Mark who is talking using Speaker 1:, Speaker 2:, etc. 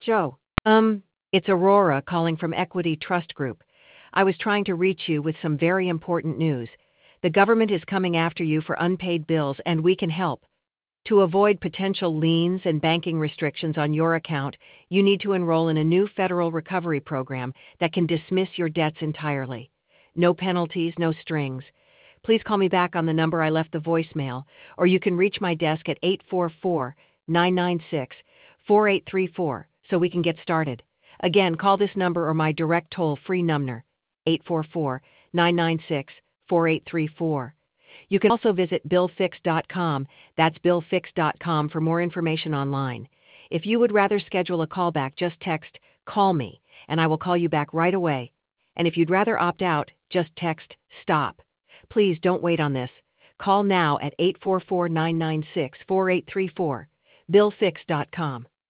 Speaker 1: Joe. It's Aurora calling from Equity Trust Group. I was trying to reach you with some very important news. The government is coming after you for unpaid bills, and we can help. To avoid potential liens and banking restrictions on your account, you need to enroll in a new federal recovery program that can dismiss your debts entirely. No penalties, no strings. Please call me back on the number I left the voicemail, or you can reach my desk at 844-996-4834 so we can get started. Again, call this number or my direct toll-free number, 844-996-4834. You can also visit billfix.com. That's billfix.com for more information online. If you would rather schedule a callback, just text "call me" and I will call you back right away. And if you'd rather opt out, just text "stop." Please don't wait on this. Call now at 844-996-4834. billfix.com.